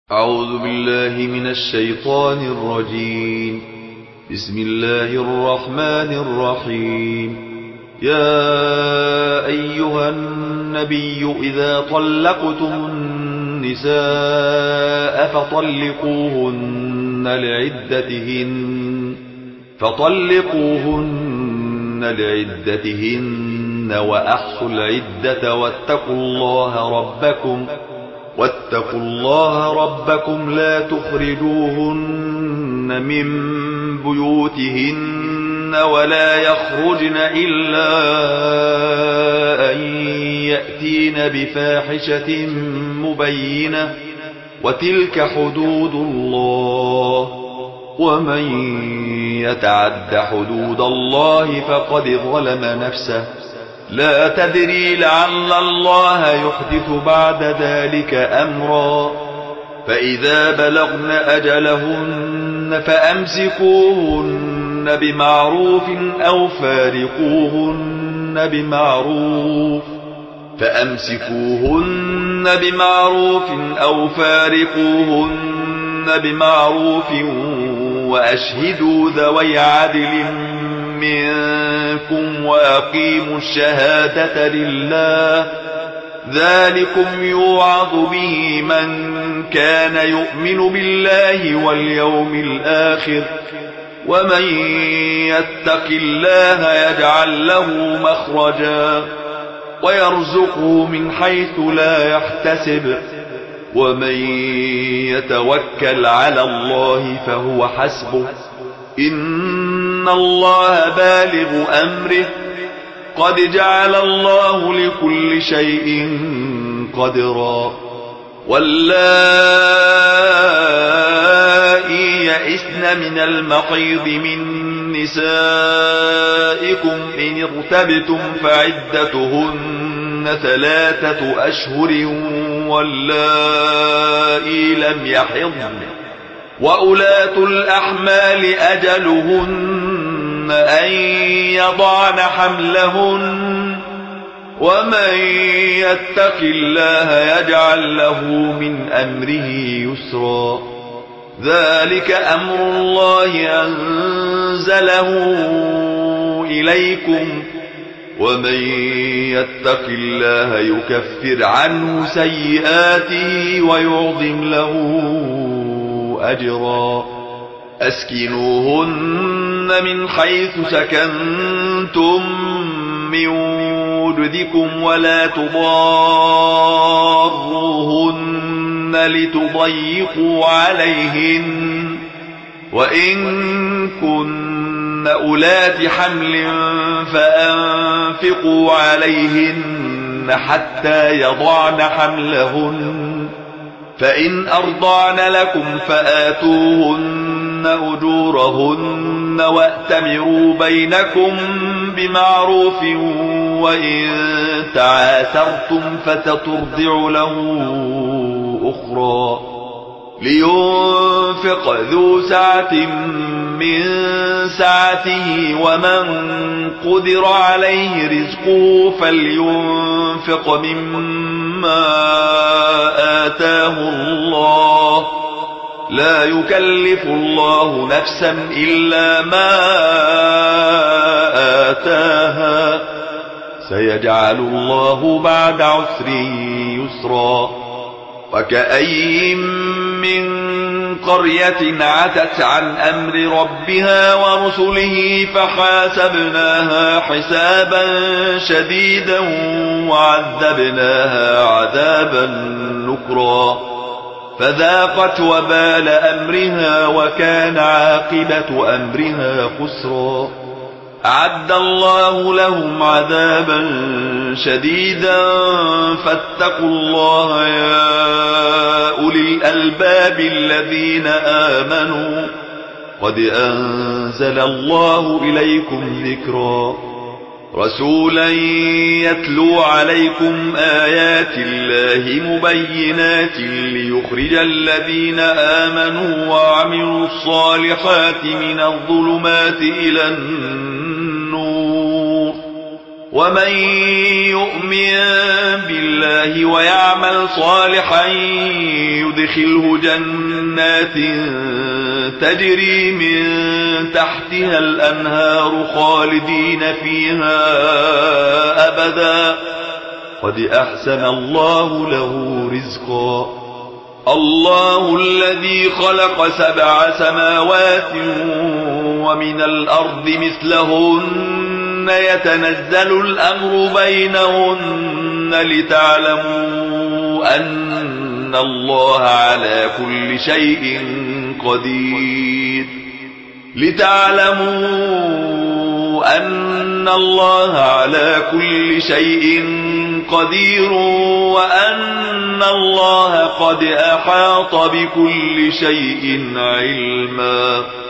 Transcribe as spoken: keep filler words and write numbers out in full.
أعوذ بالله من الشيطان الرجيم. بسم الله الرحمن الرحيم. يا أيها النبي إذا طلقتم النساء فطلقوهن لعدتهن فطلقوهن لعدتهن وأحصوا العدة واتقوا الله ربكم واتقوا الله ربكم لا تخرجوهن من بيوتهن ولا يخرجن إلا أن يأتين بفاحشة مبينة وتلك حدود الله ومن يتعد حدود الله فقد ظلم نفسه لا تدري لعل الله يحدث بعد ذلك أمرا. فإذا بلغن أجلهن فأمسكوهن بمعروف أو فارقوهن بمعروف فأمسكوهن بمعروف أو فارقوهن بمعروف وأشهدوا ذوي عدل منكم وأقيموا الشهادة لله ذلكم يوعظ به من كان يؤمن بالله واليوم الآخر ومن يتق الله يجعل له مخرجا ويرزقه من حيث لا يحتسب ومن يتوكل على الله فهو حسبه إن الله بالغ أمره قد جعل الله لكل شيء قدرا. واللائي يئسن من المحيض من نسائكم إن ارتبتم فعدتهن ثلاثة أشهر واللائي لم يحضن وأولاة الأحمال أجلهن أن يضعن حملهن ومن يتق الله يجعل له من أمره يسرا. ذلك أمر الله أنزله إليكم ومن يتق الله يكفر عنه سيئاته ويعظم له أجرا. أسكنوهن من حيث سكنتم من وجدكم ولا تضاروهن لتضيقوا عليهن وإن كن أولات حمل فأنفقوا عليهن حتى يضعن حملهن فإن أرضعن لكم فآتوهن أجورهن وأتمروا بينكم بمعروف وإن تعاثرتم فتترضع له أخرى. لينفق ذو سعة من سعته ومن قدر عليه رزقه فلينفق مما آتاه الله لا يكلف الله نفسا إلا ما آتاها سيجعل الله بعد عسر يسرا. وكأين من قرية عتت عن أمر ربها ورسله فحاسبناها حسابا شديدا وعذبناها عذابا نكرا فذاقت وبال أمرها وكان عاقبة أمرها خسرا. أعد الله لهم عذابا شديدا فاتقوا الله يا أولي الألباب الذين آمنوا قد أنزل الله إليكم ذكرا. رسولا يتلو عليكم آيات الله مبينات ليخرج الذين آمنوا وعملوا الصالحات من الظلمات إلى النور ومن يؤمن بالله ويعمل صالحا يدخله جنات تجري من تحتها الأنهار خالدين فيها أبدا قد أحسن الله له رزقا. الله الذي خلق سبع سماوات ومن الأرض مثلهن يتنزل الأمر بينهن لتعلموا أن الله على كل شيء قدير لتعلموا أن الله على كل شيء قدير وأن الله قد أحاط بكل شيء علما.